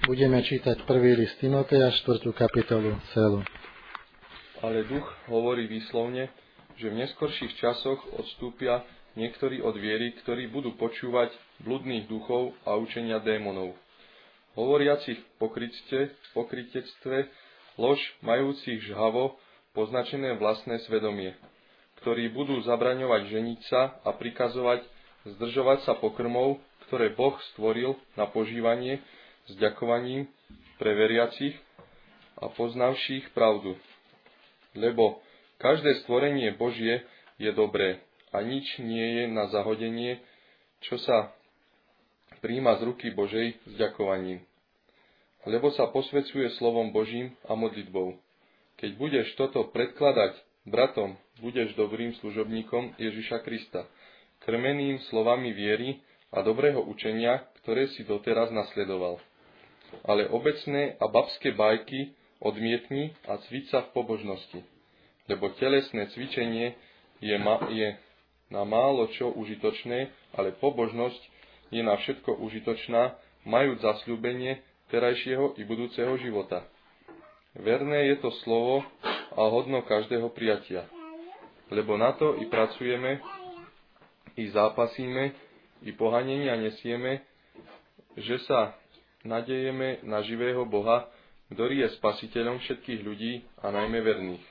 Budeme čítať prvý list Timoteja, 4. kapitolu celú. Ale duch hovorí výslovne, že v neskorších časoch odstúpia niektorí od viery, ktorí budú počúvať bludných duchov a učenia démonov, hovoriacich pokrytectve, lož majúcich žhavo poznačené vlastné svedomie, ktorí budú zabraňovať ženiť sa a prikazovať zdržovať sa pokrmov, ktoré Boh stvoril na požívanie s ďakovaním pre veriacich a poznavších pravdu. Lebo každé stvorenie Božie je dobré a nič nie je na zahodenie, čo sa prijíma z ruky Božej s ďakovaním. Lebo sa posvecuje slovom Božím a modlitbou. Keď budeš toto predkladať bratom, budeš dobrým služobníkom Ježiša Krista, krmeným slovami viery a dobrého učenia, ktoré si doteraz nasledoval. Ale obecné a babské bajky odmietni a cvič sa v pobožnosti, lebo telesné cvičenie je na málo čo užitočné, ale pobožnosť je na všetko užitočná, majúc zasľúbenie terajšieho i budúceho života. Verné je to slovo a hodno každého prijatia, lebo na to i pracujeme, i zápasíme, i pohanenia nesieme, že sa nadejeme na živého Boha, ktorý je spasiteľom všetkých ľudí a najmä verných.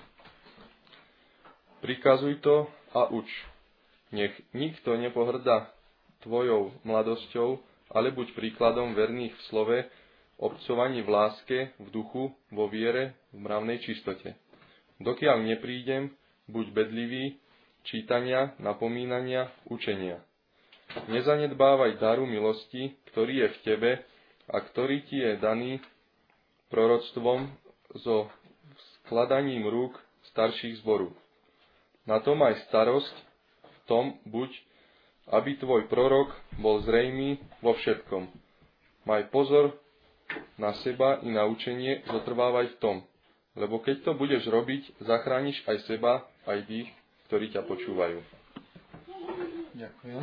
Prikazuj to a uč. Nech nikto nepohrda tvojou mladosťou, ale buď príkladom verných v slove, obcovaní v láske, v duchu, vo viere, v mravnej čistote. Dokiaľ neprídem, buď bedlivý, čítania, napomínania, učenia. Nezanedbávaj daru milosti, ktorý je v tebe a ktorý ti je daný proroctvom so skladaním rúk starších zboru. Na to maj starosť, v tom buď, aby tvoj prorok bol zrejmý vo všetkom. Maj pozor na seba i na učenie, zotrvávaj v tom, lebo keď to budeš robiť, zachrániš aj seba, aj tých, ktorí ťa počúvajú. Ďakujem.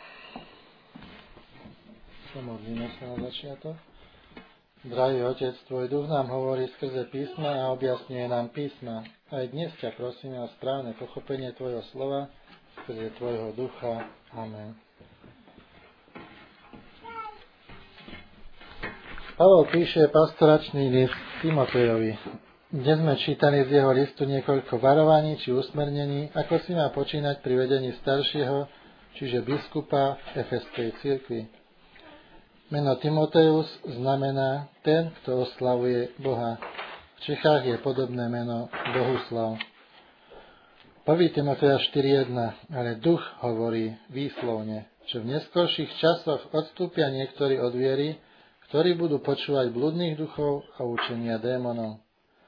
Pomodlíme sa na začiatok. Drahý Otec, Tvoj duch nám hovorí skrze písma a objasňuje nám písma. Aj dnes ťa prosíme o správne pochopenie Tvojho slova skrze Tvojho ducha. Amen. Pavol píše pastoračný list Timotejovi. Dnes sme čítali z jeho listu niekoľko varovaní či usmernení, ako si má počínať pri vedení staršieho, čiže biskupa v Efeskej cirkvi. Meno Timoteus znamená ten, kto oslavuje Boha. V Čechách je podobné meno Bohuslav. 1. Timoteja 4.1. Ale duch hovorí výslovne, že v neskorších časoch odstúpia niektorí od viery, ktorí budú počúvať bludných duchov a učenia démonov.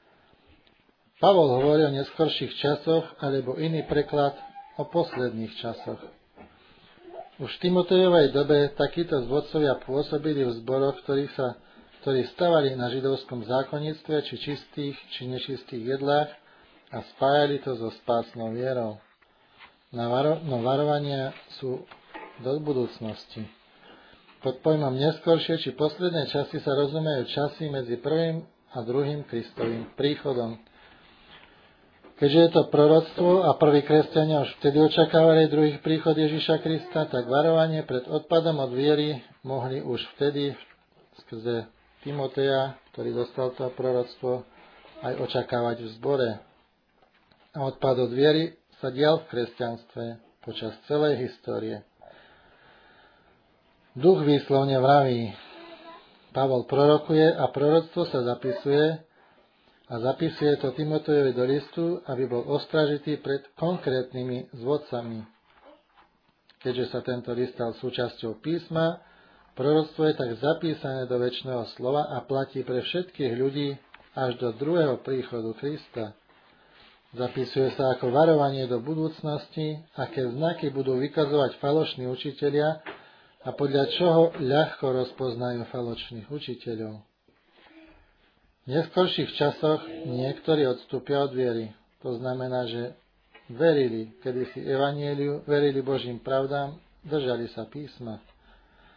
Pavol hovorí o neskorších časoch, alebo iný preklad o posledných časoch. Už v Timotejovej dobe takíto zvodcovia pôsobili v zboroch, ktorí stavali na židovskom zákonníctve, či čistých, či nečistých jedlách a spájali to so spásnou vierou. No varovania sú do budúcnosti. Pod pojmom neskoršie či posledné časy sa rozumejú časy medzi prvým a druhým Kristovým príchodom. Keďže je to proroctvo a prví kresťania už vtedy očakávali druhý príchod Ježiša Krista, tak varovanie pred odpadom od viery mohli už vtedy skrze Timoteja, ktorý dostal to proroctvo, aj očakávať v zbore. A odpad od viery sa dial v kresťanstve počas celej histórie. Duch výslovne vraví. Pavol prorokuje a proroctvo sa zapisuje a zapisuje to Timotejovi do listu, aby bol ostražitý pred konkrétnymi zvodcami. Keďže sa tento list stal súčasťou písma, proroctvo je tak zapísané do večného slova a platí pre všetkých ľudí až do druhého príchodu Krista. Zapisuje sa ako varovanie do budúcnosti, aké znaky budú vykazovať falošní učitelia a podľa čoho ľahko rozpoznajú falošných učiteľov. V neskorších časoch niektorí odstúpia od viery. To znamená, že verili kedysi evanjeliu, verili Božím pravdám, držali sa písma.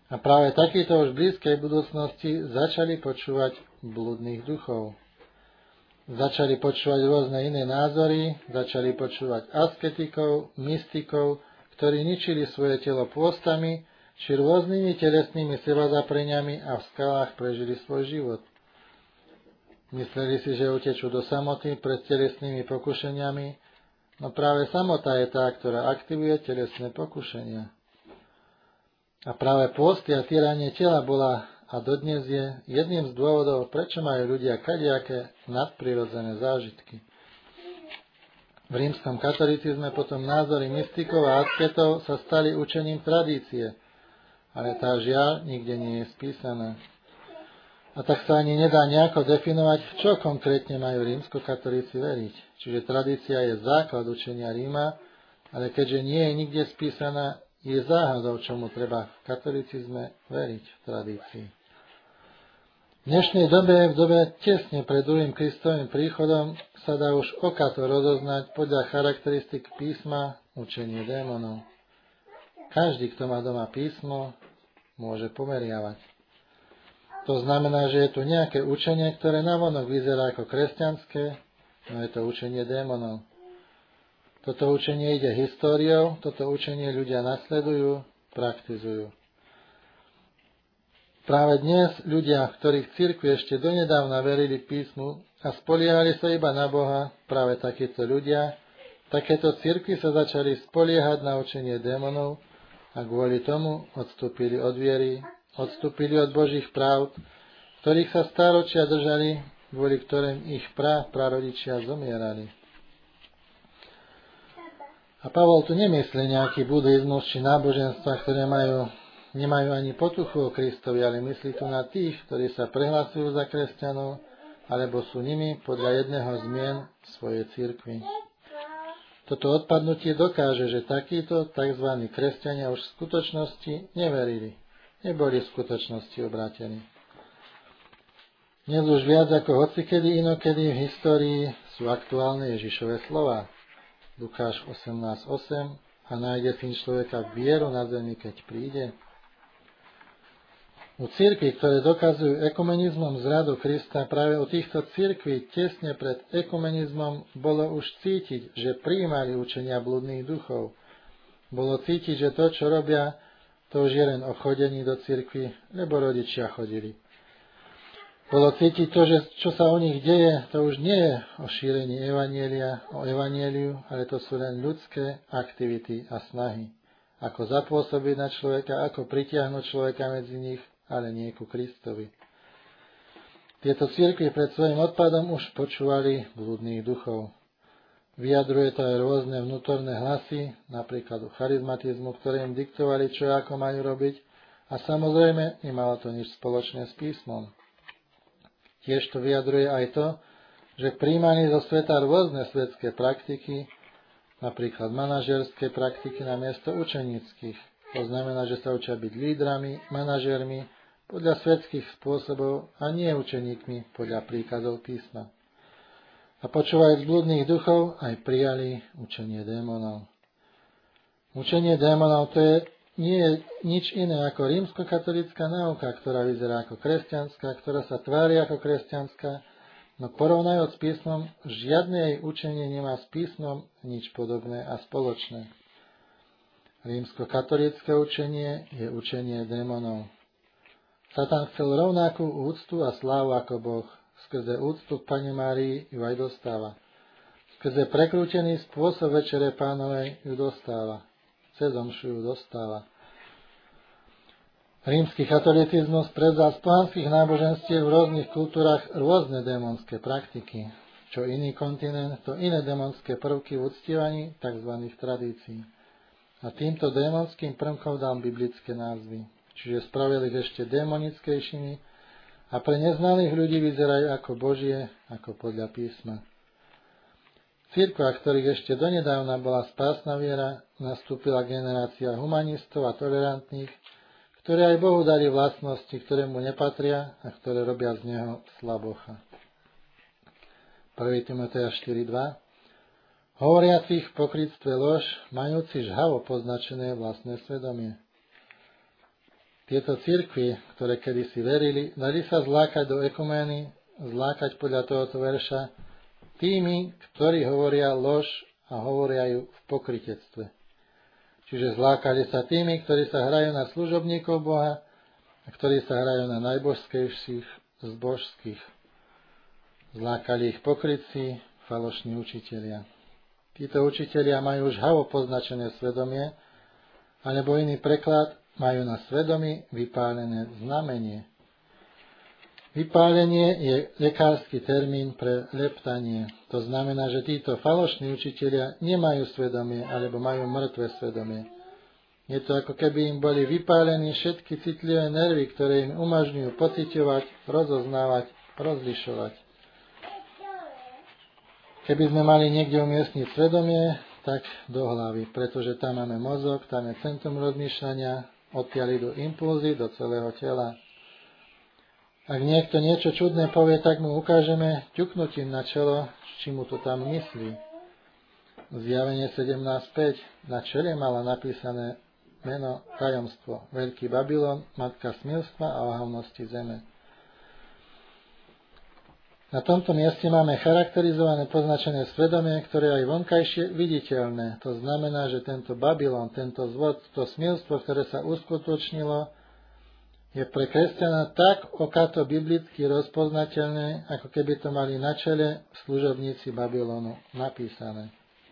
A práve takíto už v blízkej budúcnosti začali počúvať blúdnych duchov. Začali počúvať rôzne iné názory, začali počúvať asketikov, mystikov, ktorí ničili svoje telo pôstami, či rôznymi telesnými sebazapreniami a v skalách prežili svoj život. Mysleli si, že utečú do samoty pred telesnými pokušeniami, no práve samota je tá, ktorá aktivuje telesné pokušenia. A práve pôsty a týranie tela bola a dodnes je jedným z dôvodov, prečo majú ľudia kadejaké nadprirodzené zážitky. V rímskom katolicizme potom názory mystikov a asketov sa stali učením tradície, ale tá žiaľ nikde nie je spísaná. A tak sa ani nedá nejako definovať, v čo konkrétne majú rímskokatolíci veriť. Čiže tradícia je základ učenia Ríma, ale keďže nie je nikde spísaná, je záhadou, čomu treba v katolicizme veriť v tradícii. V dnešnej dobe, v dobe tesne pred druhým Kristovým príchodom, sa dá už okato rozoznať podľa charakteristik písma učenie démonov. Každý, kto má doma písmo, môže pomeriavať. To znamená, že je tu nejaké učenie, ktoré navonok vyzerá ako kresťanské, no je to učenie démonov. Toto učenie ide históriou, toto učenie ľudia nasledujú, praktizujú. Práve dnes ľudia, ktorých cirkvi ešte donedávna verili písmu a spoliehali sa iba na Boha, práve takíto ľudia, takéto cirkvi sa začali spoliehať na učenie démonov a kvôli tomu odstúpili od viery, odstúpili od Božích práv, ktorých sa stáročia držali, kvôli ktorým ich prarodičia zomierali. A Pavol tu nemyslí nejaký buddhizmus či náboženstva, ktoré nemajú ani potuchu o Kristovi, ale myslí tu na tých, ktorí sa prehlasujú za kresťanov, alebo sú nimi podľa jedného zmien svojej cirkvi. Toto odpadnutie dokáže, že takíto tzv. Kresťania už v skutočnosti neverili, neboli v skutočnosti obrátení. Dnes už viac ako hocikedy inokedy v histórii sú aktuálne Ježišove slová. Lukáš 18.8 a nájde syn človeka vieru na zemi, keď príde. U cirkví, ktoré dokazujú ekumenizmom zradu Krista, práve u týchto cirkví tesne pred ekumenizmom bolo už cítiť, že prijímali učenia blúdnych duchov. Bolo cítiť, že to, čo robia, to už je len o chodení do cirkvi, lebo rodičia chodili. Bolo cítiť to, že čo sa o nich deje, to už nie je o šírení evanjelia, o evanjeliu, ale to sú len ľudské aktivity a snahy. Ako zapôsobiť na človeka, ako pritiahnuť človeka medzi nich, ale nie ku Kristovi. Tieto cirkvi pred svojim odpadom už počúvali blúdnych duchov. Vyjadruje to aj rôzne vnútorné hlasy, napríklad u charizmatizmu, ktoré im diktovali, čo ako majú robiť, a samozrejme nemalo to nič spoločné s písmom. Tiež to vyjadruje aj to, že prijímali zo sveta rôzne svetské praktiky, napríklad manažerské praktiky namiesto učeníckych. To znamená, že sa učia byť lídrami, manažermi podľa svetských spôsobov a nie učeníkmi podľa príkazov písma. A počúvajúc blúdnych duchov, aj prijali učenie démonov. Učenie démonov to nie je nič iné ako rímskokatolícka náuka, ktorá vyzerá ako kresťanská, ktorá sa tvári ako kresťanská, no porovnajúc s písmom, žiadne jej učenie nemá s písmom nič podobné a spoločné. Rímskokatolícke učenie je učenie démonov. Satan chcel rovnakú úctu a slávu ako Boh. Skrze úctu k Panne Márii ju aj dostáva. Skrze prekrútený spôsob Večere Pánovej ju dostáva. Cez omšu ju dostáva. Rímsky katolicizmus prevzal z pohanských náboženstiev v rôznych kultúrach rôzne démonské praktiky. Čo iný kontinent, to iné démonské prvky v uctievaní tzv. Tradícií. A týmto démonským prvkom dal biblické názvy. Čiže spravil ich ešte démonickejšími a pre neznalých ľudí vyzerajú ako Božie, ako podľa písma. V cirkvách, ktorých ešte donedávna bola spásna viera, nastúpila generácia humanistov a tolerantných, ktoré aj Bohu dali vlastnosti, ktoré mu nepatria a ktoré robia z neho slabocha. 1. Timoteja 4.2 Hovoriacich v pokrytstve lož, majúci žhavo poznačené vlastné svedomie. Tieto cirkvi, ktoré kedysi verili, dali sa zlákať do ekumény, zlákať podľa tohoto verša tými, ktorí hovoria lož a hovoria ju v pokrytectve. Čiže zlákali sa tými, ktorí sa hrajú na služobníkov Boha a ktorí sa hrajú na najbožskejších z božských. Zlákali ich pokrytci, falošní učitelia. Títo učitelia majú už havo poznačené svedomie, alebo iný preklad, majú na svedomí vypálené znamenie. Vypálenie je lekársky termín pre leptanie. To znamená, že títo falošní učitelia nemajú svedomie alebo majú mŕtve svedomie. Je to ako keby im boli vypálení všetky citlivé nervy, ktoré im umožňujú pociťovať, rozoznávať, rozlišovať. Keby sme mali niekde umiestniť svedomie, tak do hlavy, pretože tam máme mozog, tam je centrum rozmýšľania, odtiaľ idú impulzy do celého tela. Ak niekto niečo čudné povie, tak mu ukážeme ťuknutím na čelo, či mu to tam myslí. Zjavenie 17.5. Na čele mala napísané meno tajomstvo. Veľký Babylon, matka smilstva a ohavnosti zeme. Na tomto mieste máme charakterizované poznačené svedomie, ktoré je aj vonkajšie viditeľné. To znamená, že tento Babylon, tento zvod, to smilstvo, ktoré sa uskutočnilo, je pre kresťana tak okato biblicky rozpoznateľné, ako keby to mali na čele služobníci Babylonu napísané.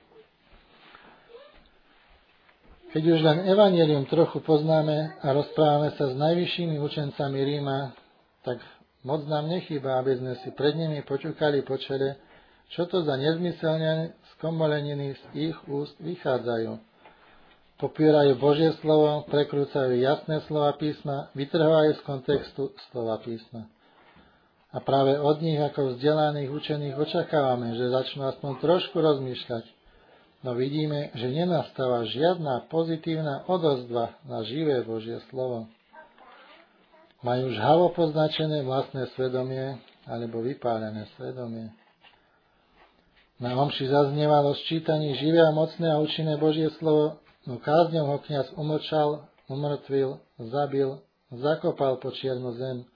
Keď už len evanjelium trochu poznáme a rozprávame sa s najvyššími učencami Ríma, tak moc nám nechýba, aby sme si pred nimi počúkali po čele, čo to za nezmyselne skomoleniny z ich úst vychádzajú. Popierajú Božie slovo, prekrúcajú jasné slova písma, vytrhávajú z kontextu slova písma. A práve od nich, ako vzdelaných učených, očakávame, že začnú aspoň trošku rozmýšľať. No vidíme, že nenastáva žiadna pozitívna odozva na živé Božie slovo. Majú žhavo poznačené vlastné svedomie alebo vypálené svedomie. Na omši zaznievalo sčítaní živé a mocné a účinné Božie slovo, no kázňou ho kňaz umlčal, umrtvil, zabil, zakopal po čiernu zem.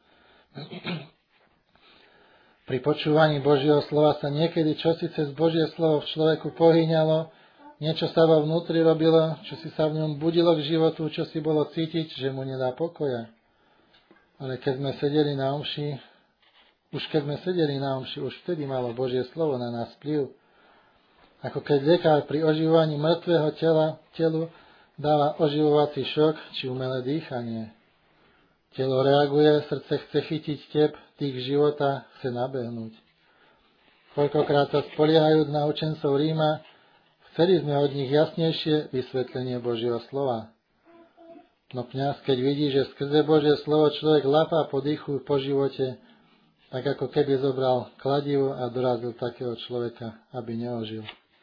Pri počúvaní Božieho slova sa niekedy čosi cez Božie slovo v človeku pohýňalo, niečo sa vo vnútri robilo, čo si sa v ňom budilo k životu, čo si bolo cítiť, že mu nedá pokoja. Ale keď sme sedeli na omši, už vtedy malo Božie slovo na nás vplyv. Ako keď lekár pri oživovaní mŕtvého telu dáva oživovací šok či umelé dýchanie. Telo reaguje, srdce chce chytiť tep, dých života chce nabehnúť. Koľkokrát sa spoliehajúc na učencov Ríma, chceli sme od nich jasnejšie vysvetlenie Božieho slova. No kňaz, keď vidí, že skrze Božie slovo človek lapá po dýchu po živote, tak ako keby zobral kladivo a dorazil takého človeka, aby neožil.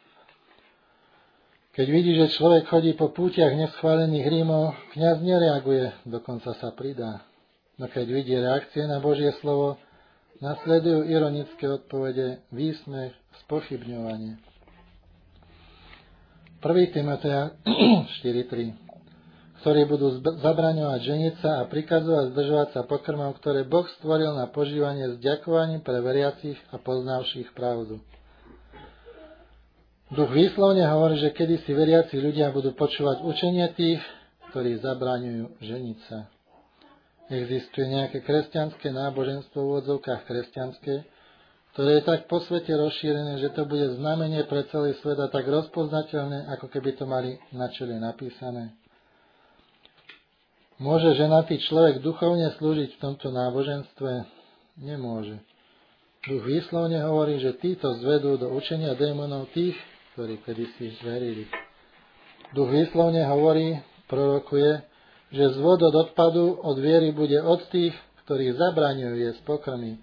Keď vidí, že človek chodí po pútiach neschválených Rímov, kňaz nereaguje, dokonca sa pridá. No keď vidí reakcie na Božie slovo, nasledujú ironické odpovede, výsmech, spochybňovanie. 1. Timoteja 4.3, ktorí budú zabraňovať ženiť sa a prikazovať zdržovať sa pokrmom, ktoré Boh stvoril na požívanie s ďakovaním pre veriacich a poznavších pravdu. Duch výslovne hovorí, že kedysi veriaci ľudia budú počúvať učenie tých, ktorí zabraňujú ženiť sa. Existuje nejaké kresťanské náboženstvo v odzovkách kresťanské, ktoré je tak po svete rozšírené, že to bude znamenie pre celý svet a tak rozpoznateľné, ako keby to mali na čele napísané. Môže ženatý človek duchovne slúžiť v tomto náboženstve? Nemôže. Duch výslovne hovorí, že títo zvedú do učenia démonov tých, ktorí kedysi verili. Duch výslovne hovorí, prorokuje, že zvod od odpadu od viery bude od tých, ktorí zabraňujú jesť pokrmy.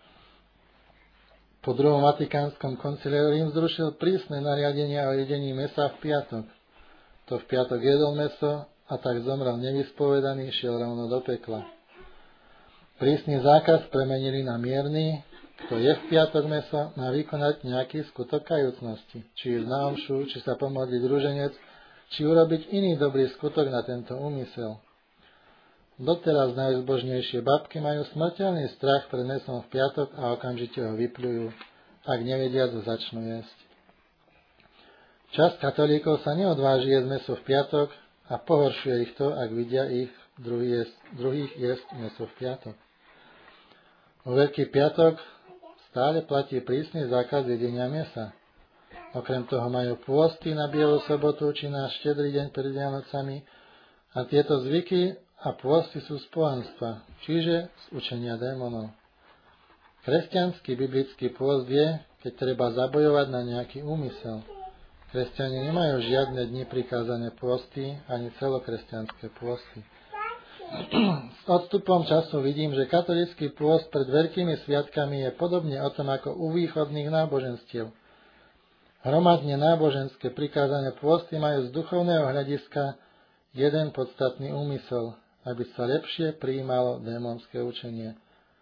Po druhom Vatikánskom koncile Rím zrušil prísne nariadenia o jedení mäsa v piatok. To v piatok jedol mäso a tak zomrel nevyspovedaný, šiel rovno do pekla. Prísny zákaz premenili na mierny. Kto je v piatok mäso, má vykonať nejaký skutok kajúcnosti. Či ísť na omšu, či sa pomodliť ruženec, či urobiť iný dobrý skutok na tento úmysel. Doteraz najzbožnejšie babky majú smrteľný strach pred mesom v piatok a okamžite ho vypľujú, ak nevedia, čo začnú jesť. Časť katolíkov sa neodváži jesť meso v piatok a pohoršuje ich to, ak vidia ich druhých jesť meso v piatok. Vo Veľký piatok stále platí prísny zákaz jedenia mesa. Okrem toho majú pôsty na Bielu sobotu či na Štedrý deň pred Vianocami a tieto zvyky a pôsty sú z pohanstva, čiže z učenia démonov. Kresťanský biblický pôst je, keď treba zabojovať na nejaký úmysel. Kresťania nemajú žiadne dni prikázané pôsty ani celokresťanské pôsty. S odstupom času vidím, že katolícky pôst pred veľkými sviatkami je podobne o tom ako u východných náboženstiev. Hromadne náboženské prikázané pôsty majú z duchovného hľadiska jeden podstatný úmysel, aby sa lepšie prijímalo démonské učenie.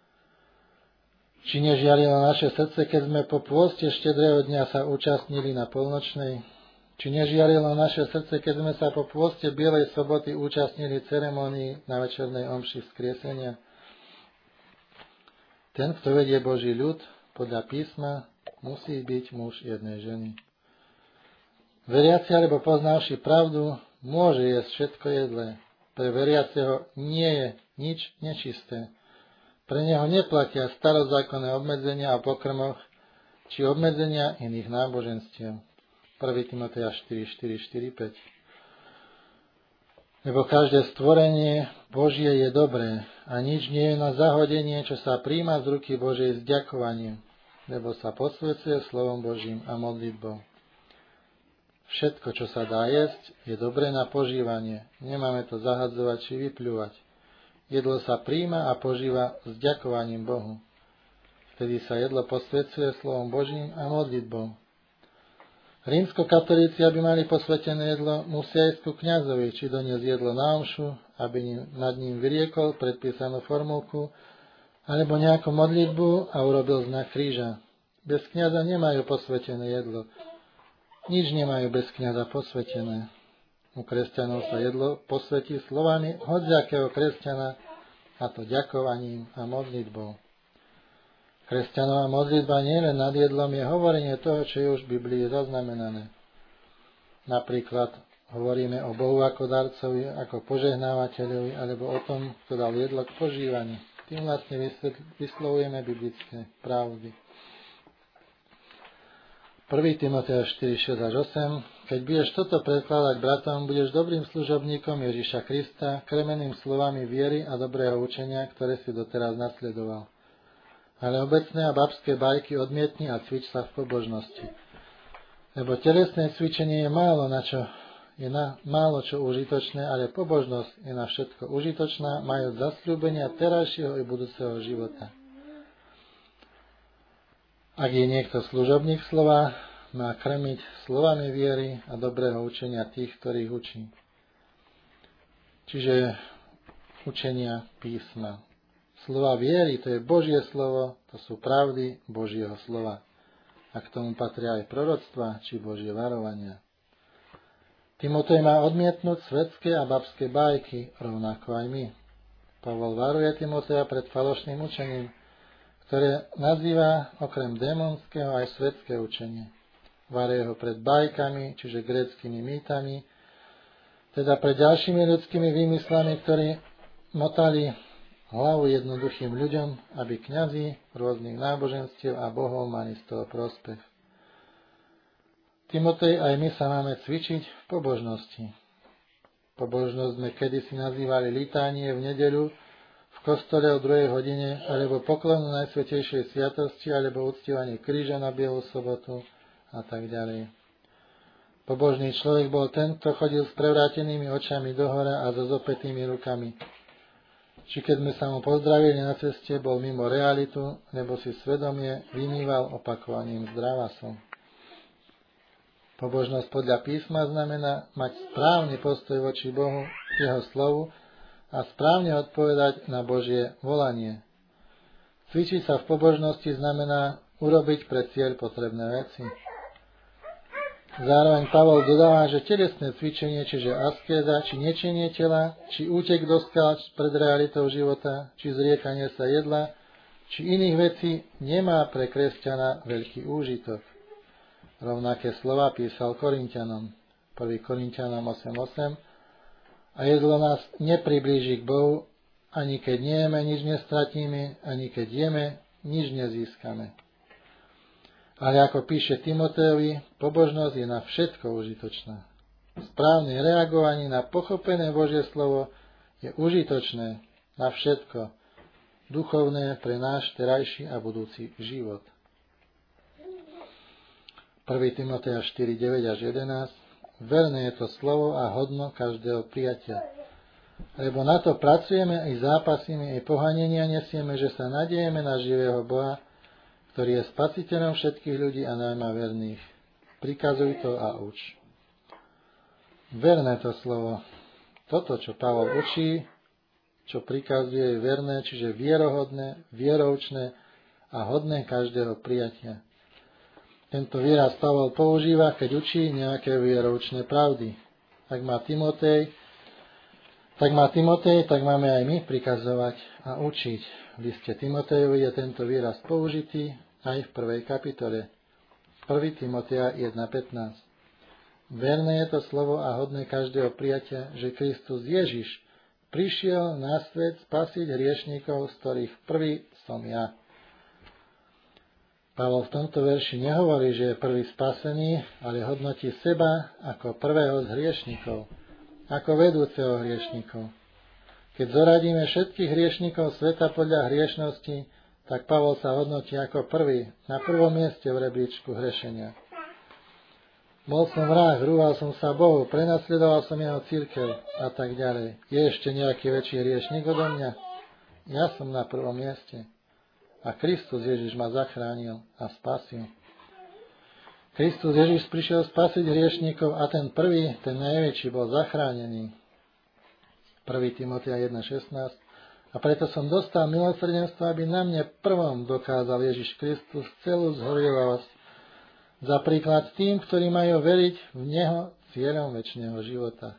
Či nežiarilo naše srdce, keď sme po pôste štedrého dňa sa účastnili na polnočnej? Či nežiarilo naše srdce, keď sme sa po pôste Bielej soboty účastnili ceremonii na večernej omši vzkriesenia? Ten, kto vedie Boží ľud podľa písma, musí byť muž jednej ženy. Veriaci alebo poznavši pravdu môže jesť všetko jedlé. Pre veriaceho nie je nič nečisté. Pre neho neplatia starozákonné obmedzenia o pokrmoch či obmedzenia iných náboženstiev. 1. Timoteja 4:4-4-5. Lebo každé stvorenie Božie je dobré a nič nie je na zahodenie, čo sa príjma z ruky Božej s ďakovaním, lebo sa posvedzuje slovom Božím a modlitbou. Všetko, čo sa dá jesť, je dobré na požívanie. Nemáme to zahadzovať či vypľúvať. Jedlo sa príjma a požíva s ďakovaním Bohu. Vtedy sa jedlo posvedzuje slovom Božím a modlitbou. Rímskokatolíci, aby mali posvetené jedlo, musia ísť ku kňazovi, či doniesť jedlo na omšu, aby nad ním vyriekol predpísanú formulku, alebo nejakú modlitbu a urobil znak kríža. Bez kňaza nemajú posvetené jedlo. Nič nemajú bez kňaza posvetené. U kresťanov sa jedlo posvetí slovami hociakého kresťana, a to ďakovaním a modlitbou. Kresťanová modlitba nie len nad jedlom, je hovorenie toho, čo je už v Biblii zaznamenané. Napríklad hovoríme o Bohu ako darcovi, ako požehnávateľovi, alebo o tom, kto dal jedlo k požívaniu. Tým vlastne vyslovujeme biblické pravdy. 1. Timoteja 4:6-8. Keď budeš toto predkladať bratom, budeš dobrým služobníkom Ježiša Krista, kremeným slovami viery a dobrého učenia, ktoré si doteraz nasledoval. Ale obecné a babské bajky odmietni a cvič sa v pobožnosti. Lebo telesné cvičenie je málo čo užitočné, ale pobožnosť je na všetko užitočná, majúc zasľúbenia terajšieho i budúceho života. Ak je niekto služobník slova, má krmiť slovami viery a dobrého učenia tých, ktorých učí. Čiže učenia písma. Slova viery, to je Božie slovo, to sú pravdy Božieho slova. A k tomu patria aj proroctva, či Božie varovania. Timotej má odmietnúť svetské a babské bajky, rovnako aj my. Pavol varuje Timoteja pred falošným učením, ktoré nazýva okrem démonského aj svetské učenie. Varuje ho pred bajkami, čiže gréckymi mýtami, teda pred ďalšími ľudskými výmyslami, ktorí motali hlavu jednoduchým ľuďom, aby kňazi rôznych náboženstiev a bohov mali z toho prospech. Timotej, aj my sa máme cvičiť v pobožnosti. Pobožnosť sme kedysi nazývali litánie v nedeľu, v kostole o 2 hodine, alebo poklonu Najsvätejšej sviatosti, alebo uctievanie kríža na Bielu sobotu a tak ďalej. Pobožný človek bol ten, kto chodil s prevrátenými očami dohora a so zopätými rukami. Či keď sme sa mu pozdravili na ceste, bol mimo realitu, lebo si svedomie vymýval opakovaním zdravasov. Pobožnosť podľa písma znamená mať správny postoj voči Bohu, jeho slovu, a správne odpovedať na Božie volanie. Cvičiť sa v pobožnosti znamená urobiť pre cieľ potrebné veci. Zároveň Pavol dodáva, že telesné cvičenie, čiže askéza, či niečenie tela, či útek do skál pred realitou života, či zriekanie sa jedla, či iných vecí nemá pre kresťana veľký úžitok. Rovnaké slova písal Korinťanom. 1. Korinťanom 8.8. A jedlo nás nepriblíži k Bohu, ani keď nejeme, nič nestratíme, ani keď jeme, nič nezískame. Ale ako píše Timotejovi, pobožnosť je na všetko užitočná. Správne reagovanie na pochopené Božie slovo je užitočné na všetko, duchovné pre náš terajší a budúci život. 1. Timoteja 4.9 až 11. Verné je to slovo a hodno každého prijatia. Lebo na to pracujeme i zápasíme i pohanenia nesieme, že sa nadejeme na živého Boha, ktorý je spasiteľom všetkých ľudí a najmä verných. Prikazuj to a uč. Verné to slovo. Toto, čo Pavol učí, čo prikazuje, je verné, čiže vierohodné, vieroučné a hodné každého prijatia. Tento výraz Pavol používa, keď učí nejaké vieroučné pravdy. Tak má Timotej, tak máme aj my prikazovať a učiť. V liste Timotejovi je tento výraz použitý aj v 1. kapitole. 1. Timoteja 1.15. Verné je to slovo a hodné každého prijatia, že Kristus Ježiš prišiel na svet spasiť hriešnikov, z ktorých prvý som ja. Pavol v tomto verši nehovorí, že je prvý spasený, ale hodnotí seba ako prvého z hriešnikov, ako vedúceho hriešnikov. Keď zoradíme všetkých hriešnikov sveta podľa hriešnosti, tak Pavol sa hodnotí ako prvý, na prvom mieste v rebríčku hrešenia. Bol som vrah, rúhal som sa Bohu, prenasledoval som jeho cirkev a tak ďalej. Je ešte nejaký väčší hriešnik odo mňa? Ja som na prvom mieste. A Kristus Ježiš ma zachránil a spasil. Kristus Ježiš prišiel spasiť hriešnikov a ten prvý, ten najväčší, bol zachránený. 1. Timoteja 1.16. A preto som dostal milosrdenstvo, aby na mne prvom dokázal Ježiš Kristus celú zhorlivosť za príklad tým, ktorí majú veriť v Neho cieľom večného života.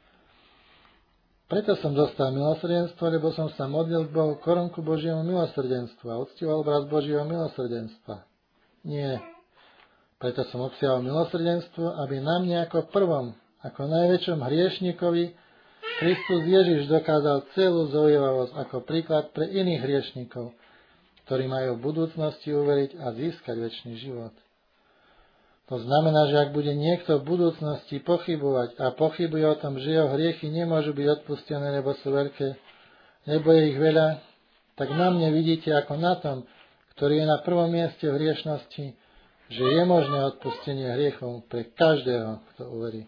Preto som dostal milosrdenstvo, lebo som sa modlil k Bohu korunku Božiemu milosrdenstva a uctieval obraz Božieho milosrdenstva. Nie. Preto som obsiahol milosrdenstvo, aby na mne ako prvom, ako najväčšom hriešnikovi Kristus Ježiš dokázal celú zhovievavosť ako príklad pre iných hriešnikov, ktorí majú v budúcnosti uveriť a získať večný život. To znamená, že ak bude niekto v budúcnosti pochybovať a pochybuje o tom, že jeho hriechy nemôžu byť odpustené, lebo sú veľké, lebo je ich veľa, tak na mne vidíte ako na tom, ktorý je na prvom mieste v hriešnosti, že je možné odpustenie hriechov pre každého, kto uverí.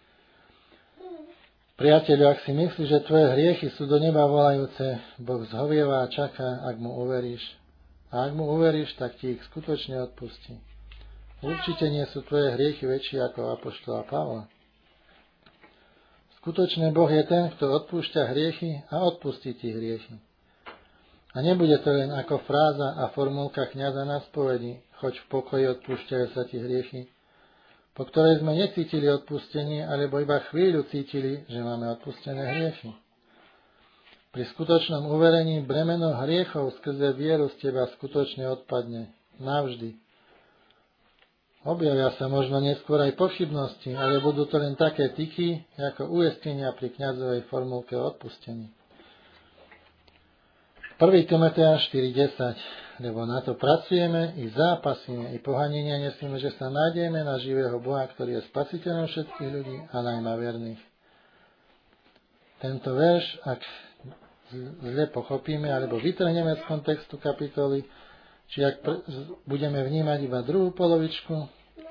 Priateľu, ak si myslíš, že tvoje hriechy sú do neba volajúce, Boh zhovieva a čaká, ak mu uveríš. A ak mu uveríš, tak ti ich skutočne odpustí. Určite nie sú tvoje hriechy väčšie ako apoštola Pavla. Skutočne Boh je ten, kto odpúšťa hriechy a odpustí ti hriechy. A nebude to len ako fráza a formulka kňaza na spovedi, choď v pokoji, odpúšťajú sa ti hriechy, po ktorej sme necítili odpustenie, alebo iba chvíľu cítili, že máme odpustené hriechy. Pri skutočnom uverení bremeno hriechov skrze vieru z teba skutočne odpadne. Navždy. Objavia sa možno neskôr aj pochybnosti, ale budú to len také tiky, ako uistenia pri kňazovej formulke o odpustení. 1. Timoteja 4.10. Lebo na to pracujeme, i zápasíme, i pohanenia nesieme, že sa nádejeme na živého Boha, ktorý je spasiteľom všetkých ľudí a najmä verných. Tento verš, ak zle pochopíme, alebo vytrhneme z kontextu kapitoly, či ak budeme vnímať iba druhú polovičku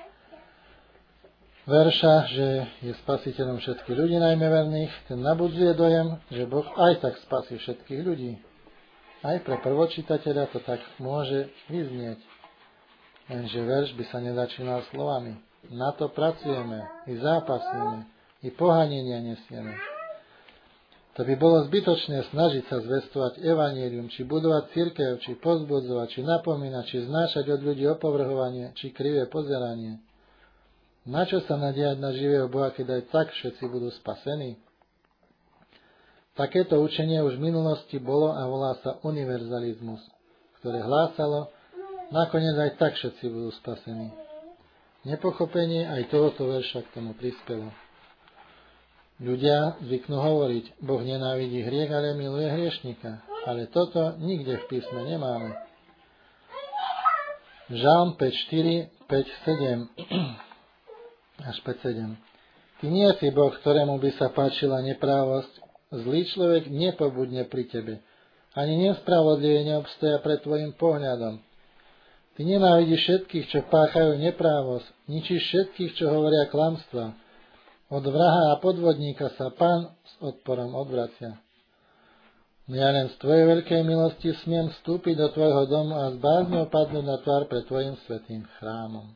verša, že je spasiteľom všetkých ľudí, najmä verných, ten nabudzuje dojem, že Boh aj tak spasí všetkých ľudí. Aj pre prvočitateľa to tak môže vyznieť. Lenže verš by sa nezačínal slovami. Na to pracujeme, i zápasíme, i pohanenia nesieme. To by bolo zbytočné snažiť sa zvestovať evanjelium, či budovať cirkev, či pozbudzovať, či napomínať, či znášať od ľudí opovrhovanie, či krivé pozeranie. Na čo sa nadiať na živého Boha, keď aj tak všetci budú spasení? Takéto učenie už v minulosti bolo a volá sa univerzalizmus, ktoré hlásalo, nakoniec aj tak všetci budú spasení. Nepochopenie aj tohoto verša k tomu prispelo. Ľudia zvyknú hovoriť, Boh nenávidí hriech, ale miluje hriešnika. Ale toto nikde v písme nemáme. Žalm 5.4, 5.7 až 5.7. Ty nie si Boh, ktorému by sa páčila neprávosť. Zlý človek nepobudne pri tebe. Ani nespravodlivé neobstoja pred tvojim pohľadom. Ty nenávidíš všetkých, čo páchajú neprávosť. Ničíš všetkých, čo hovoria klamstva. Od vraha a podvodníka sa Pán s odporom odvracia. No ja len z tvojej veľkej milosti smiem vstúpiť do tvojho domu a s bázňou padnúť na tvár pred tvojim svätým chrámom.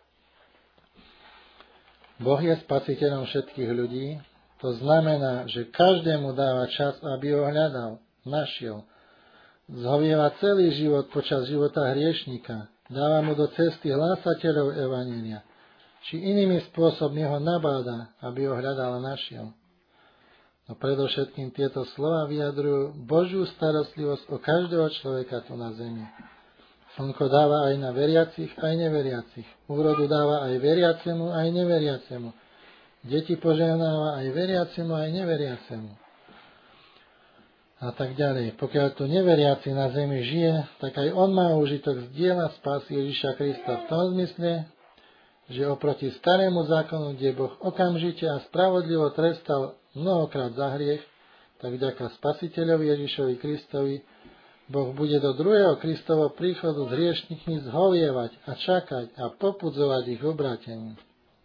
Boh je spasiteľom všetkých ľudí. To znamená, že každému dáva čas, aby ho hľadal, našiel. Zhovieva celý život počas života hriešnika. Dáva mu do cesty hlásateľov evanjelia. Či inými spôsobmi ho nabáda, aby ho hľadal a našiel. No predovšetkým tieto slova vyjadrujú Božiu starostlivosť o každého človeka tu na zemi. Slnko dáva aj na veriacich, aj neveriacich. Úrodu dáva aj veriacemu, aj neveriacemu. Deti požehnáva aj veriacemu, aj neveriacemu. A tak ďalej. Pokiaľ tu neveriaci na zemi žije, tak aj on má užitok z diela spásy Ježiša Krista v tom zmysle, že oproti starému zákonu, kde Boh okamžite a spravodlivo trestal mnohokrát za hriech, tak vďaka Spasiteľovi Ježišovi Kristovi Boh bude do druhého Kristovho príchodu s hriešnikmi zhovievať a čakať a popudzovať ich obrátením.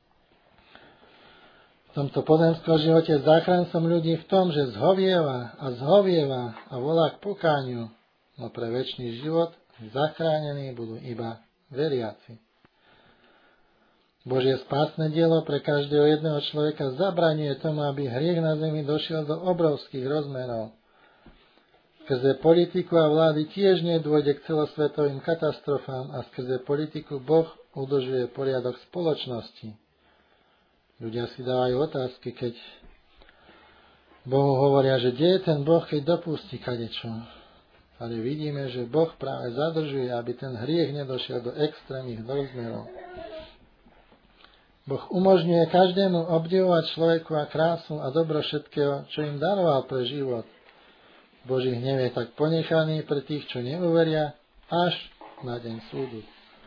V tomto pozemskom živote záchrancom ľudí v tom, že zhovieva a volá k pokániu, no pre večný život zachránení budú iba veriaci. Božie spásne dielo pre každého jedného človeka zabraňuje tomu, aby hriech na zemi došiel do obrovských rozmerov. Skrze politiku a vlády tiež nedôjde k celosvetovým katastrofám a skrze politiku Boh udržuje poriadok spoločnosti. Ľudia si dávajú otázky, keď Bohu hovoria, že kde je ten Boh, keď dopustí kadečo. Ale vidíme, že Boh práve zadržuje, aby ten hriech nedošiel do extrémnych rozmerov. Boh umožňuje každému obdivovať človeku a krásu a dobro všetkého, čo im daroval pre život. Boží hnev je tak ponechaný pre tých, čo neuveria, až na deň súdu.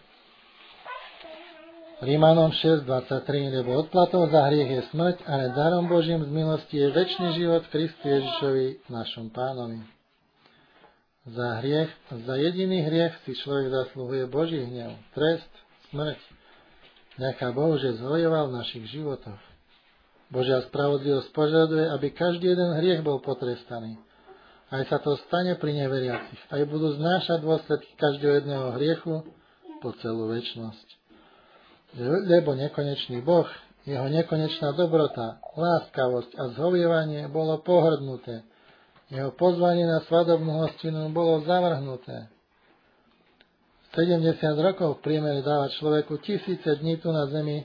Rímanom 6.23, lebo odplatou za hriech je smrť, ale darom Božím z milosti je večný život Kristu Ježišovi, našom Pánovi. Za jediný hriech si človek zasluhuje Boží hnev, trest, smrť. Ďaká Bohu, že zhojoval v našich životoch. Božia spravodlivosť požaduje, aby každý jeden hriech bol potrestaný. Aj sa to stane pri neveriacich. Aj budú znášať dôsledky každého jedného hriechu po celú večnosť. Lebo nekonečný Boh, jeho nekonečná dobrota, láskavosť a zhovievanie bolo pohrdnuté. Jeho pozvanie na svadobnú hostinu bolo zavrhnuté. 70 rokov v priemere dáva človeku tisíce dní tu na zemi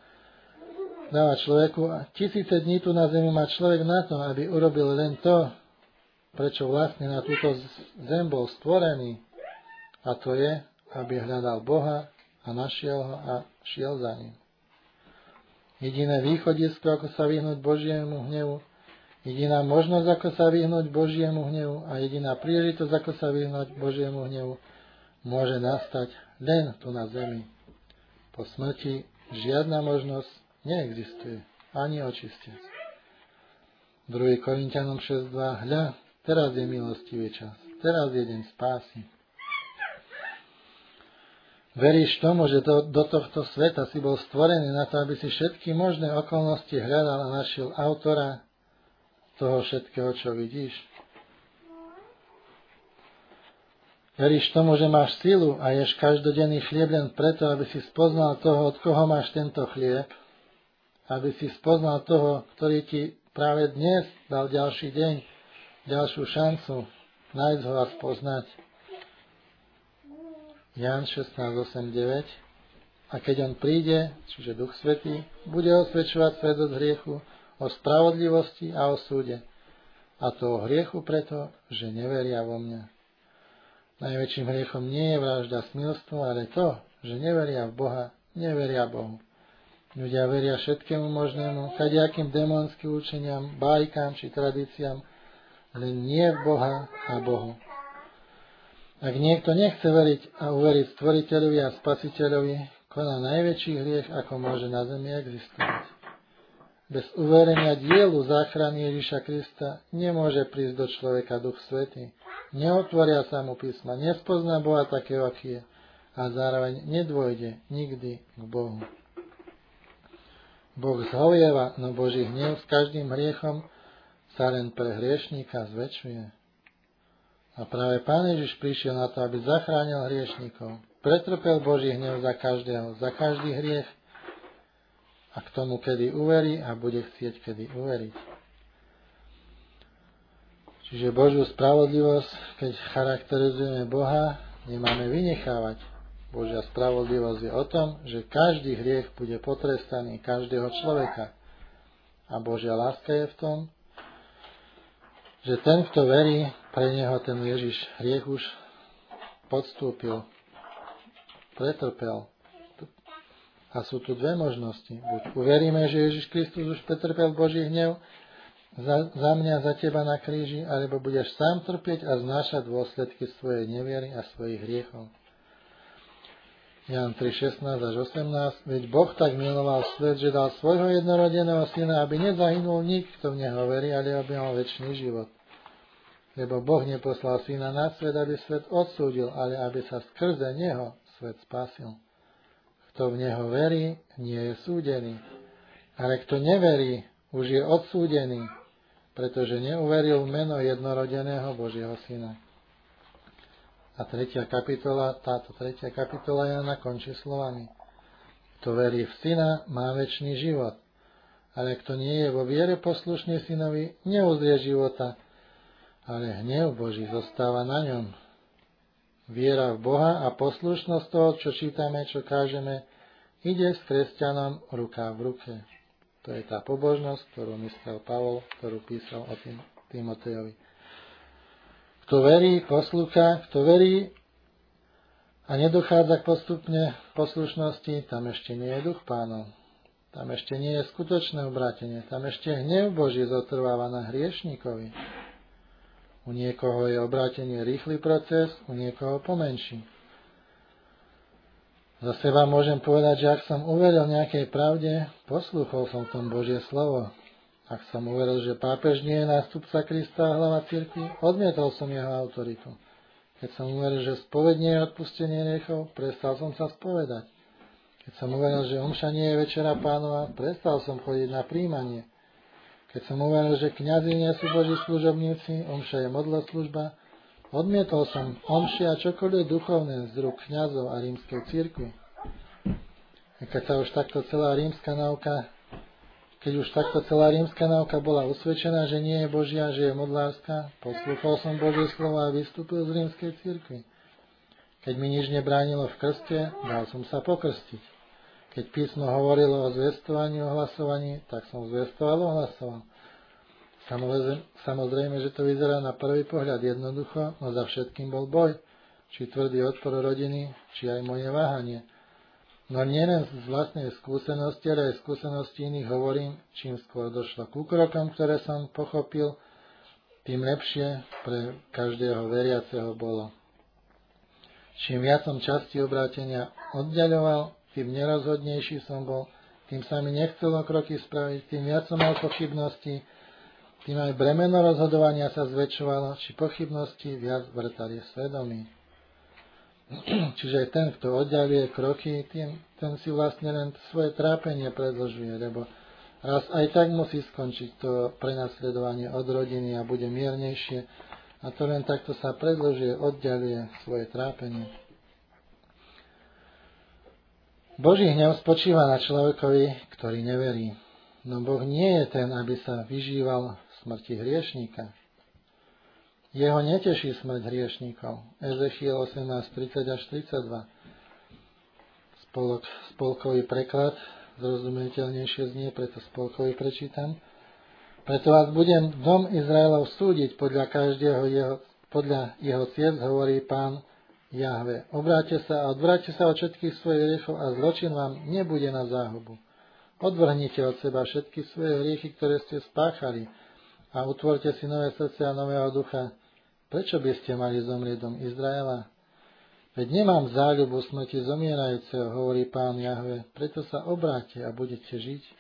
má človek na to, aby urobil len to, prečo vlastne na túto zem bol stvorený. A to je, aby hľadal Boha a našiel ho a šiel za ním. Jediné východisko, ako sa vyhnúť Božiemu hnevu, jediná možnosť, ako sa vyhnúť Božiemu hnevu a jediná príležitosť, ako sa vyhnúť Božiemu hnevu, môže nastať len tu na zemi. Po smrti žiadna možnosť neexistuje, ani očistec. 2. Korinťanom 6.2. Hľa, teraz je milostivý čas, teraz je deň spásy. Veríš tomu, že do tohto sveta si bol stvorený na to, aby si všetky možné okolnosti hľadal a našiel autora toho všetkého, čo vidíš? Veríš tomu, že máš silu a ješ každodenný chlieb len preto, aby si spoznal toho, od koho máš tento chlieb? Aby si spoznal toho, ktorý ti práve dnes dal ďalší deň, ďalšiu šancu nájsť ho a spoznať. Ján 16.8.9. A keď on príde, čiže Duch Svätý, bude osvedčovať svet od hriechu, o spravodlivosti a o súde. A to o hriechu preto, že neveria vo mňa. Najväčším hriechom nie je vražda, smilstvo, ale to, že neveria v Boha, neveria Bohu. Ľudia veria všetkému možnému, kadejakým démonským učeniam, bájkám či tradíciám, len nie v Boha a Bohu. Ak niekto nechce veriť a uveriť Stvoriteľovi a Spasiteľovi, koná najväčší hriech, ako môže na zemi existovať. Bez uverenia dielu záchrany Ježiša Krista nemôže prísť do človeka Duch Svätý. Neotvoria sa mu písma, nespozná Boha takého, aký je, a zároveň nedôjde nikdy k Bohu. Boh zhovieva, no Boží hnev s každým hriechom sa len pre hriešníka zväčšuje. A práve Pán Ježiš prišiel na to, aby zachránil hriešníkov. Pretrpel Boží hnev za každého, za každý hriech a k tomu, kedy uverí a bude chcieť, kedy uveriť. Čiže Božiu spravodlivosť, keď charakterizujeme Boha, nemáme vynechávať. Božia spravodlivosť je o tom, že každý hriech bude potrestaný, každého človeka. A Božia láska je v tom, že ten, kto verí, pre neho ten Ježiš hriech už podstúpil, pretrpel. A sú tu dve možnosti. Buď uveríme, že Ježiš Kristus už pretrpel Boží hnev za mňa, za teba na kríži, alebo budeš sám trpieť a znášať dôsledky svojej neviery a svojich hriechov. Ján 3:16 až 18. Veď Boh tak miloval svet, že dal svojho jednorodeného syna, aby nezahynul nik, kto v neho verí, ale aby mal večný život. Lebo Boh neposlal syna na svet, aby svet odsúdil, ale aby sa skrze neho svet spasil. Kto v neho verí, nie je súdený. Ale kto neverí, už je odsúdený, pretože neuveril v meno jednorodeného Božieho syna. A táto tretia kapitola Jána končí slovami. Kto verí v syna, má večný život. Ale kto nie je vo viere poslušný synovi, neuzrie života, ale hnev Boží zostáva na ňom. Viera v Boha a poslušnosť toho, čo čítame, čo kážeme, ide s kresťanom ruka v ruke. To je tá pobožnosť, ktorú myslel Pavol, ktorú písal o Timotejovi. Kto verí, poslúcha, kto verí a nedochádza k postupne poslušnosti, tam ešte nie je duch Pánov. Tam ešte nie je skutočné obrátenie. Tam ešte hnev Boží zotrváva na hriešníkovi. U niekoho je obrátenie rýchly proces, u niekoho pomenší. Za seba môžem povedať, že ak som uveril nejakej pravde, poslúchol som v tom Božie slovo. Ak som uveril, že pápež nie je nástupca Krista a hlava cirkvi, odmietol som jeho autoritu. Keď som uveril, že spoveď nie je odpustenie hriechov, prestal som sa spovedať. Keď som uveril, že omša nie je večera Pánova, prestal som chodiť na príjmanie. Keď som uveril, že kňazi nie sú Boží služobníci, omša je modloslužba, odmietol som omši a čokoľvek duchovné z rúk kňazov a rímskej cirkvi. Keď už takto celá rímska náuka bola usvedčená, že nie je Božia, že je modlárska, poslúchol som Božie slovo a vystúpil z rímskej cirkvi. Keď mi nič nebránilo v krste, dal som sa pokrstiť. Keď písmo hovorilo o zvestovaní, o hlasovaní, tak som zvestoval a hlasoval. Samozrejme, že to vyzerá na prvý pohľad jednoducho, no za všetkým bol boj, či tvrdý odpor rodiny, či aj moje váhanie. No nielen z vlastnej skúsenosti, ale aj skúsenosti iných hovorím, čím skôr došlo ku krokom, ktoré som pochopil, tým lepšie pre každého veriaceho bolo. Čím viac som časti obrátenia oddiaľoval, tým nerozhodnejší som bol, tým sa mi nechcelo kroky spraviť, tým viac som mal pochybnosti, tým aj bremeno rozhodovania sa zväčšovalo, či pochybnosti viac vrtali svedomí. Čiže aj ten, kto oddialuje kroky, ten si vlastne len svoje trápenie predĺžuje, lebo raz aj tak musí skončiť to prenasledovanie od rodiny a bude miernejšie. A to len takto sa predĺžuje, oddialuje svoje trápenie. Boží hnev spočíva na človekovi, ktorý neverí. No Boh nie je ten, aby sa vyžíval v smrti hriešníka. Jeho neteší smrť hriešníkov. Ezechiel 18:30 až 32. spolkový preklad, zrozumiteľnejšie znie, preto spolkový prečítam. Preto vás budem dom Izraelov súdiť podľa jeho ciest, hovorí Pán Jahve. Obráťte sa a odvráťte sa od všetkých svojich hriechov a zločin vám nebude na záhubu. Odvrhnite od seba všetky svoje hriechy, ktoré ste spáchali a utvorte si nové srdce a nového ducha. Prečo by ste mali zomrieť dom Izraela? Veď nemám záľubu smrti zomierajúceho, hovorí Pán Jahve, preto sa obráťte a budete žiť.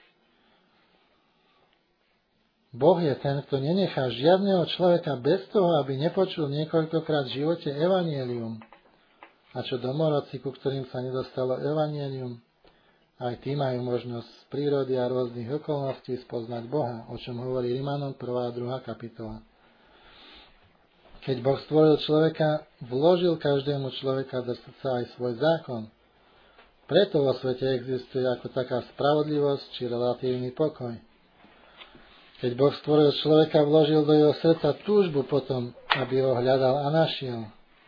Boh je ten, kto nenechá žiadneho človeka bez toho, aby nepočul niekoľkokrát v živote evanjelium. A čo domorodci, ku ktorým sa nedostalo evanjelium, aj tí majú možnosť z prírody a rôznych okolností spoznať Boha, o čom hovorí Rimanom 1. a 2. kapitola. Keď Boh stvoril človeka, vložil každému človeka do srdca aj svoj zákon. Preto vo svete existuje ako taká spravodlivosť či relatívny pokoj. Keď Boh stvoril človeka, vložil do jeho srdca túžbu potom, aby ho hľadal a našiel.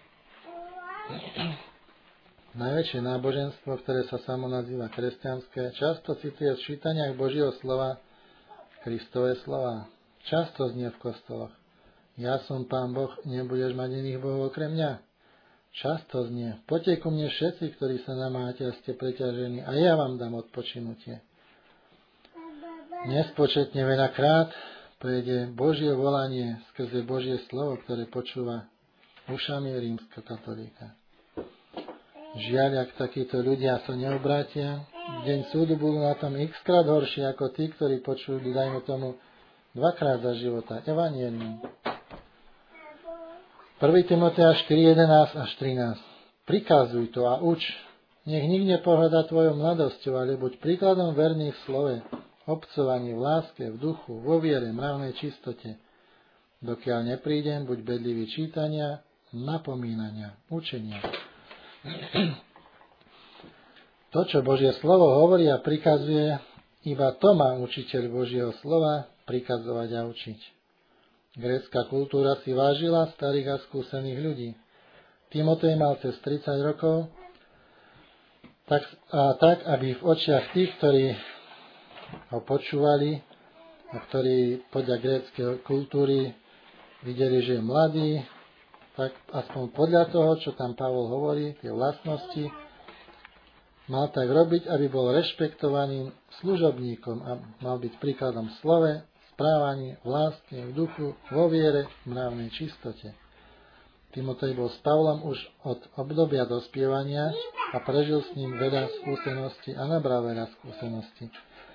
Najväčšie náboženstvo, ktoré sa samo nazýva kresťanské, často cituje v čítaniach Božieho slova Kristové slova. Často znie v kostoloch. Ja som Pán Boh, nebudeš mať iných bohov okrem mňa. Často znie. Poďte ku mne všetci, ktorí sa namáhate a ste preťažení, a ja vám dám odpočinutie. Nespočetne veľakrát prejde Božie volanie skrze Božie slovo, ktoré počúva ušami rímskeho katolíka. Žiaľ, ak takíto ľudia sa neobrátia, v deň súdu budú na tom x-krát horšie ako tí, ktorí počujú, dajme tomu, 2-krát za života evanjelium. 1. Timotea 4:11 až 13. Prikazuj to a uč, nech nik nepohľadá tvojou mladosťou, ale buď príkladom verný v slove, obcovaní v láske, v duchu, vo viere, mravnej čistote. Dokiaľ neprídem, buď bedlivý čítania, napomínania, učenia. To, čo Božie slovo hovorí a prikazuje, iba to má učiteľ Božieho slova prikazovať a učiť. Grécka kultúra si vážila starých a skúsených ľudí. Timotej mal cez 30 rokov, tak, aby v očiach tých, ktorí ho počúvali a ktorí podľa gréckej kultúry videli, že je mladý, tak aspoň podľa toho, čo tam Pavol hovorí, tie vlastnosti, mal tak robiť, aby bol rešpektovaným služobníkom a mal byť príkladom v slove, správaní, v láske, v duchu, vo viere, v mravnej čistote. Timotej bol s Pavlom už od obdobia dospievania a prežil s ním veľa skúseností a nabral veľa skúseností.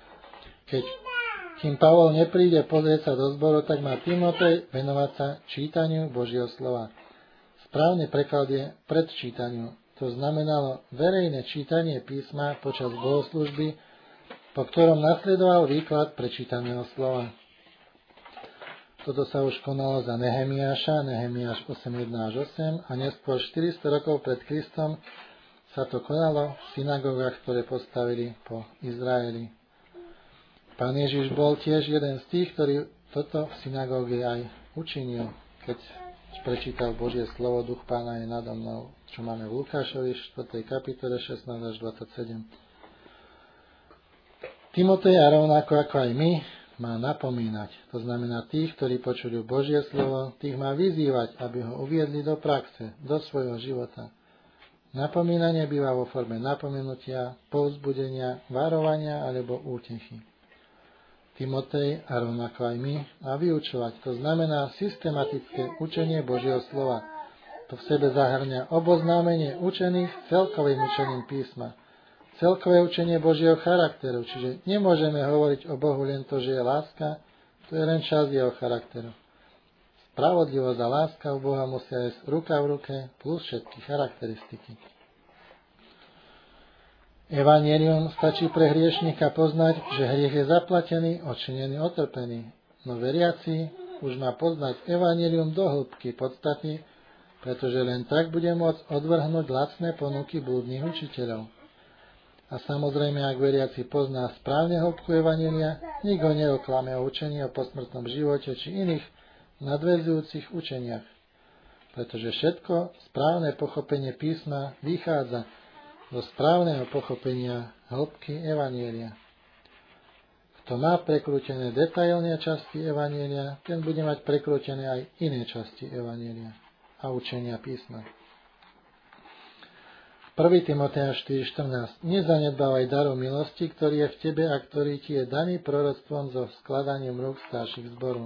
Kým Pavol nepríde pozrieť sa do zboru, tak má Timotej venovať sa čítaniu Božieho slova. Správny preklad je predčítaniu. To znamenalo verejné čítanie písma počas bohoslúžby, po ktorom nasledoval výklad prečítaného slova. Toto sa už konalo za Nehemiáša, Nehemiáš 8:1 až 8, a neskôr 400 rokov pred Kristom sa to konalo v synagógach, ktoré postavili po Izraeli. Pán Ježiš bol tiež jeden z tých, ktorý toto v synagóge aj učinil, keď prečítal Božie slovo, Duch Pána je nado mnou, čo máme v Lukášovi 4. kapitole 16 až 27. Timotej, a rovnako ako aj my, má napomínať. To znamená tých, ktorí počujú Božie slovo, tých má vyzývať, aby ho uviedli do praxe, do svojho života. Napomínanie býva vo forme napomenutia, povzbudenia, varovania alebo útechy. Timotej, a rovnako aj my, má vyučovať. To znamená systematické učenie Božieho slova. To v sebe zahŕňa oboznámenie učených celkovým učením písma. Celkové učenie Božieho charakteru, čiže nemôžeme hovoriť o Bohu len to, že je láska, to je len časť jeho charakteru. Spravodlivosť a láska u Boha musia ísť ruka v ruke plus všetky charakteristiky. Evanjelium stačí pre hriešnika poznať, že hriech je zaplatený, odčinený, otrpený. No veriaci už má poznať evanjelium do hĺbky podstaty, pretože len tak bude môcť odvrhnúť lacné ponuky blúdnych učiteľov. A samozrejme, ak veriaci pozná správne hĺbku evanjelia, nik ho neoklame o učení o posmrtnom živote či iných nadväzujúcich učeniach. Pretože všetko správne pochopenie písma vychádza do správneho pochopenia hĺbky evanjelia. Kto má prekrútené detailne časti evanjelia, ten bude mať prekrútené aj iné časti evanjelia a učenia písma. 1. Timoteáš 4.14. Nezanedbávaj daru milosti, ktorý je v tebe a ktorý ti je daný proroctvom so skladaním rúk starších zboru.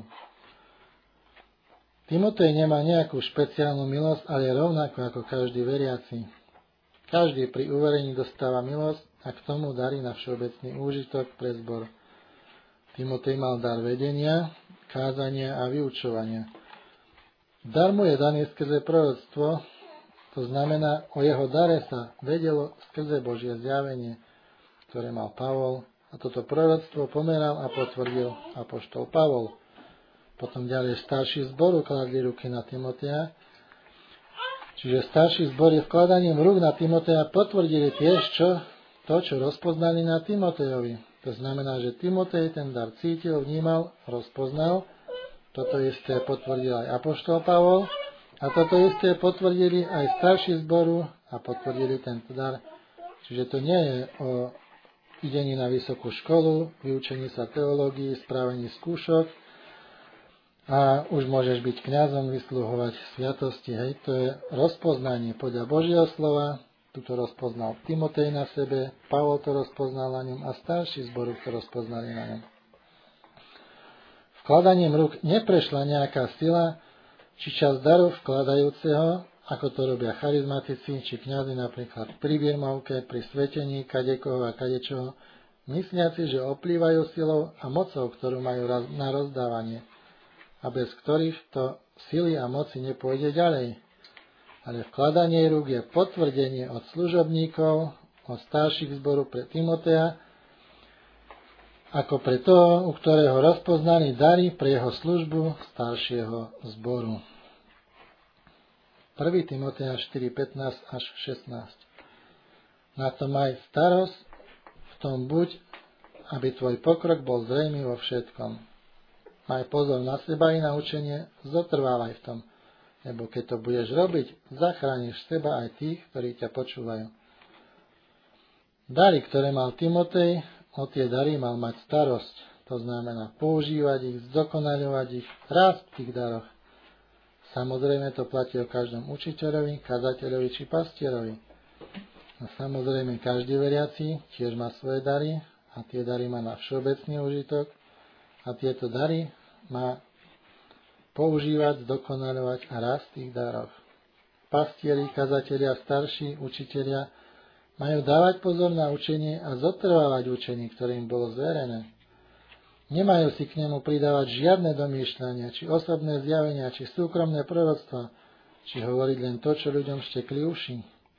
Timotej nemá nejakú špeciálnu milosť, ale je rovnako ako každý veriaci. Každý pri uverení dostáva milosť a k tomu darí na všeobecný úžitok pre zbor. Timotej mal dar vedenia, kázania a vyučovania. Dar mu je daný skrze proroctvo, to znamená, o jeho dare sa vedelo skrze Božie zjavenie, ktoré mal Pavol, a toto proroctvo pomeral a potvrdil apoštol Pavol. Potom ďalej starší zboru kladli ruky na Timoteja, čiže starší zbory vkladaním rúk na Timoteja potvrdili tiež to, čo rozpoznali na Timotejovi. To znamená, že Timotej ten dar cítil, vnímal, rozpoznal. Toto isté potvrdil aj apoštol Pavol a toto isté potvrdili aj starší zboru a potvrdili tento dar. Čiže to nie je o idení na vysokú školu, vyučení sa teológii, správení skúšok a už môžeš byť kňazom, vysluhovať sviatosti. Hej, to je rozpoznanie podľa Božieho slova. Tu to rozpoznal Timotej na sebe, Pavol to rozpoznal na ňom a starší zboru to rozpoznali na ňom. Vkladaním rúk neprešla nejaká sila, či časť daru vkladajúceho, ako to robia charizmatici, či kňazi napríklad pri birmovke, pri svetení kadekoho a kadečoho, mysliaci, že oplývajú silou a mocou, ktorú majú na rozdávanie, a bez ktorých to sily a moci nepôjde ďalej. Ale vkladanie rúk je potvrdenie od služobníkov, od starších zboru pre Timoteja, ako pre toho, u ktorého rozpoznali dary pre jeho službu staršieho zboru. 1. Timoteja 4.15 až 16. Na to maj starosť, v tom buď, aby tvoj pokrok bol zrejmý vo všetkom. Maj pozor na seba i na učenie, zotrvávaj v tom. Lebo keď to budeš robiť, zachrániš seba aj tých, ktorí ťa počúvajú. Dary, ktoré mal Timotej, o tie dary mal mať starosť. To znamená používať ich, zdokonaľovať ich, rásť v tých daroch. Samozrejme to platí o každom učiteľovi, kazateľovi či pastierovi. A samozrejme každý veriaci tiež má svoje dary a tie dary má na všeobecný užitok a tieto dary má používať, zdokonaľovať a rásť v tých daroch. Pastieri, kazatelia, starší, učitelia majú dávať pozor na učenie a zotrvávať učení, ktoré im bolo zverené. Nemajú si k nemu pridávať žiadne domýšľania, či osobné zjavenia, či súkromné proroctva, či hovoriť len to, čo ľuďom štekli uši.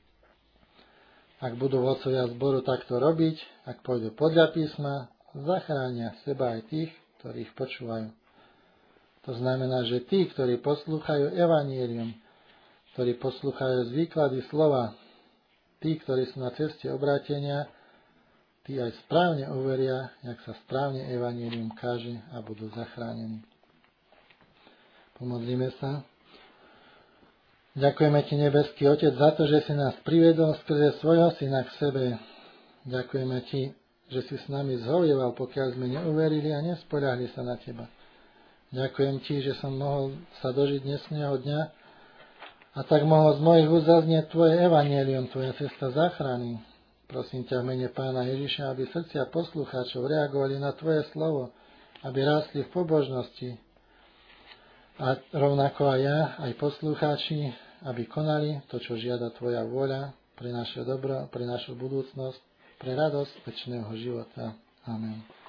Ak budú vodcovia zboru takto robiť, ak pôjdu podľa písma, zachránia seba aj tých, ktorí ich počúvajú. To znamená, že tí, ktorí poslúchajú evanjelium, ktorí poslúchajú výklady slova, tí, ktorí sú na ceste obrátenia, tí aj správne uveria, jak sa správne evanjelium káže a budú zachránení. Pomodlíme sa. Ďakujeme Ti, nebeský Otec, za to, že si nás priviedol skrze svojho Syna k sebe. Ďakujeme Ti, že si s nami zhovieval, pokiaľ sme neuverili a nespoľahli sa na Teba. Ďakujem Ti, že som mohol sa dožiť dnesného dňa a tak mohol z mojich úst zaznieť Tvoje evanjelium, Tvoja cesta záchrany. Prosím ťa v mene Pána Ježiša, aby srdcia poslucháčov reagovali na Tvoje slovo, aby rástli v pobožnosti. A rovnako aj ja, aj poslucháči, aby konali to, čo žiada Tvoja vôľa pre naše dobro, pre našu budúcnosť, pre radosť večného života. Amen.